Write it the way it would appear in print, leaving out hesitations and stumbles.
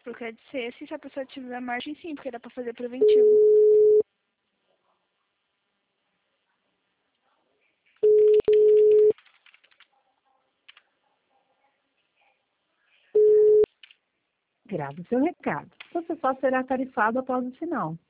porque é de sexta, e se a pessoa tiver margem, sim, porque dá pra fazer preventivo. Grave seu recado. Você só será tarifado após o sinal.